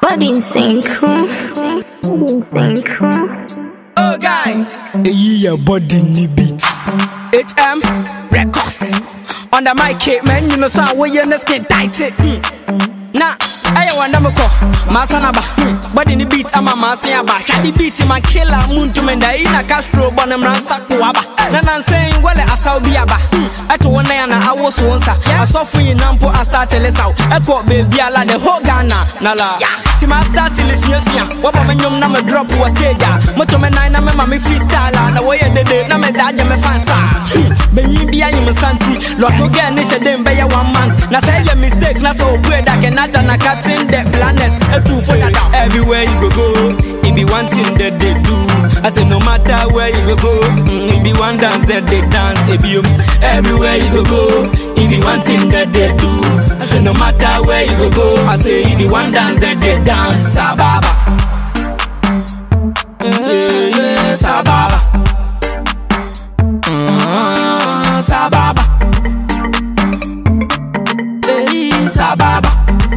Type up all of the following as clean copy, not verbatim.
Body insane cool. Oh guy, your body in the beat. HM Records. On the mic, man, you know so we in the skin tight it. Nah, I want to go. Masanaba, body in the beat, I'm a Masiaba. Shady beat, my killer, moon to menda in a Castro, Bonham Ransakuaba. Then I'm saying, well, I saw Biaba. I told one day I was once. I saw for you, Nampo, I started this out. I caught baby, I like the whole Ghana. Nala, Tim, I started this year. What my young number drop was stage. Motoman, I'm a mammy freestyle. And the way I did it, I'm a dad, I'm a fancy. Baby, I'm a Santi. Lot again, it's a damn by 1 month. Now say your mistake, not so great. I cannot turn a cat in the planet. A two for that. Everywhere you go, it be one thing that they do. I say no matter where you go, it be one dance that they dance. Everywhere you go, it be one thing that they do. I say no matter where you go, I say it be one dance that they dance. Sababa, Sababa, Sababa, Sababa.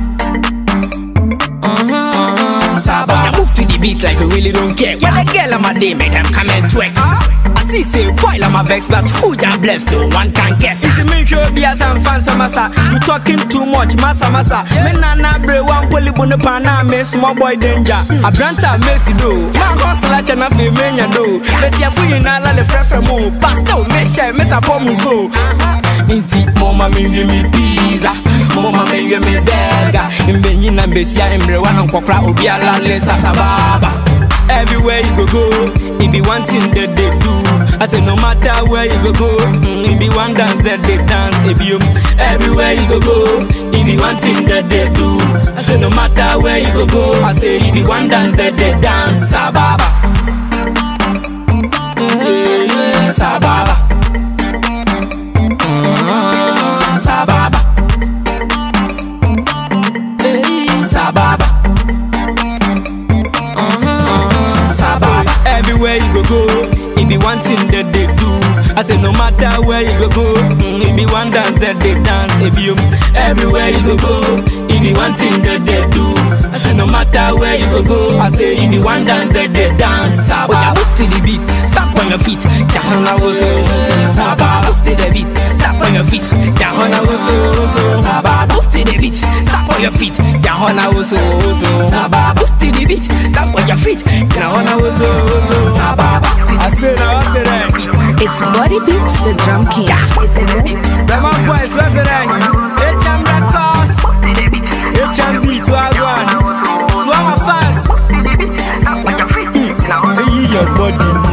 I move to the beat like we really don't care. When the girl on my day make them come and twerk. I see say while I'm a vex, but who ya blessed no one can guess. It means you be a some fancy massa. You talking too much, massa. Men na bre one poly bonapana me small boy danger. A branta messy do. My hustle at na fe menya do. Let's see if you na la le fresh mo. Pastor me share me sa pom so. Inti mama me pizza. Mama me burger. Imbenyi na besia embre wana kokra obi ala le sasababa. Everywhere you go, it be one thing that they do. I say no matter where you go, it be one dance that they dance. Everywhere you go, it be one thing that they do. I say no matter where you go, I say it be one dance that they dance. Sababa, Sababa, Sababa, Sababa. Everywhere you go, it be one thing that they do. I say no matter where you go, it be one dance that they dance. Everywhere you go, it be one thing that they do. I say no matter where you go, I say it be one dance that they dance. Sababa, move to the beat, stop on your feet. Jahana was Sababa, move to the beat, stop on your feet. Jahana was Sababa, move to the beat, stop on your feet. Jahana was Sababa, move to the beat, stop on your feet. Jahana was Sababa. I said that. It's Body Beats, the drum king. Come on, boys, what's it like? HM Records, HM Beats, wagwan. To all my fans, your body.